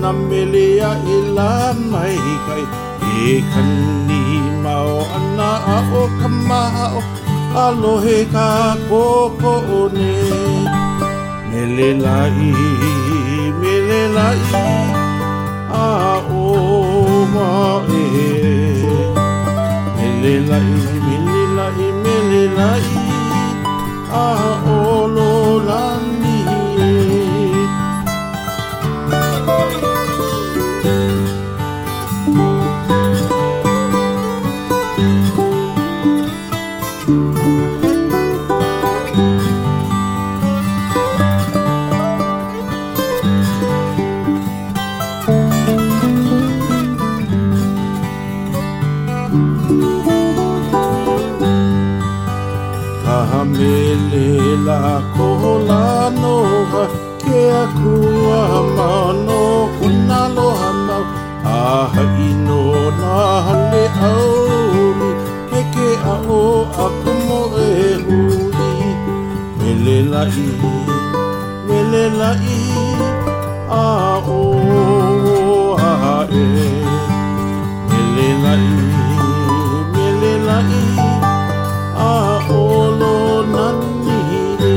na melea e la mai kai e kani mau ana a o ka maha o alohe ka koko one mele lai a o ma e mele lai a o lo lani mele la kola noha ke a kua mano kuna loha mau aha ino na hale auri ke a o a kumo e hui mele lai a o aha e mele lai a o lo nani e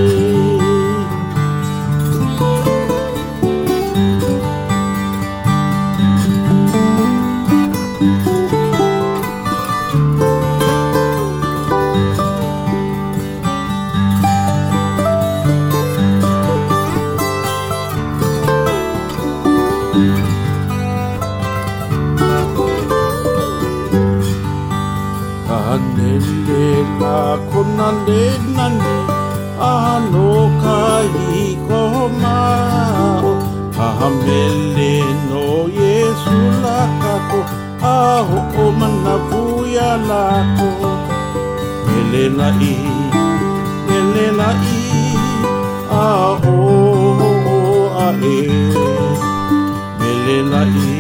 Anele la kona le nani ano kai ko mao Ahamele no Yesu la kako aho o mana vuya lako mele lai a o a e mele lai